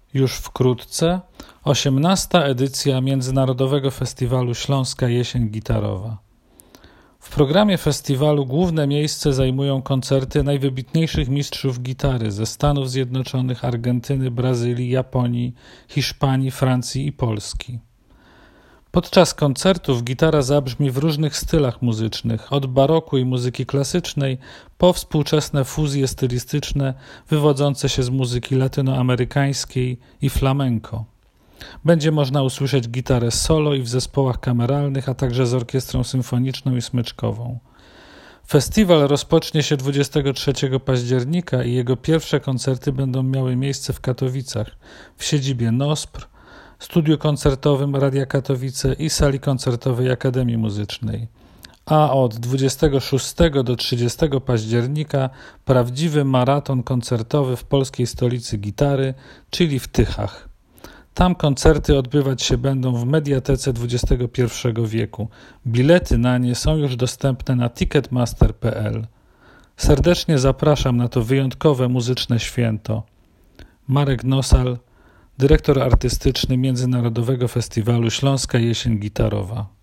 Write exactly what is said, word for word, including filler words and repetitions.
Już wkrótce osiemnasta edycja Międzynarodowego Festiwalu Śląska Jesień Gitarowa. W programie festiwalu główne miejsce zajmują koncerty najwybitniejszych mistrzów gitary ze Stanów Zjednoczonych, Argentyny, Brazylii, Japonii, Hiszpanii, Francji i Polski. Podczas koncertów gitara zabrzmi w różnych stylach muzycznych, od baroku i muzyki klasycznej po współczesne fuzje stylistyczne wywodzące się z muzyki latynoamerykańskiej i flamenco. Będzie można usłyszeć gitarę solo i w zespołach kameralnych, a także z orkiestrą symfoniczną i smyczkową. Festiwal rozpocznie się dwudziestego trzeciego października i jego pierwsze koncerty będą miały miejsce w Katowicach, w siedzibie NOSPR, studiu koncertowym Radia Katowice i sali koncertowej Akademii Muzycznej. A od dwudziestego szóstego do trzydziestego października prawdziwy maraton koncertowy w polskiej stolicy gitary, czyli w Tychach. Tam koncerty odbywać się będą w mediatece dwudziestego pierwszego wieku. Bilety na nie są już dostępne na ticketmaster kropka p l. Serdecznie zapraszam na to wyjątkowe muzyczne święto. Marek Nosal, dyrektor artystyczny Międzynarodowego Festiwalu Śląska Jesień Gitarowa.